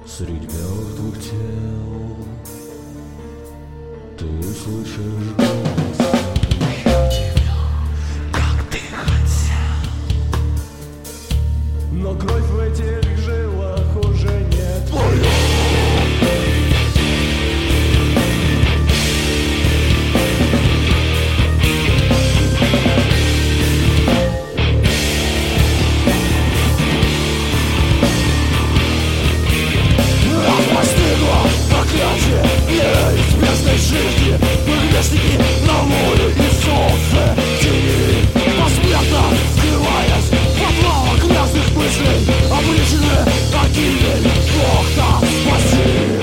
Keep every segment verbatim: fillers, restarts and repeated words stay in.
Среди мертвых тел ты услышишь голос. Я тебя, как ты хотел, но кровь в этих жилах уже нет твоя. Неизбежной жизни мы грешники на море и солнце тени. Посмертно скрываясь в подвалах грязных мыслей, обречены на гибель. Бог нас спаси.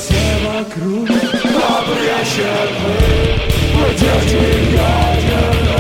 Обречены, мы дети ядерные.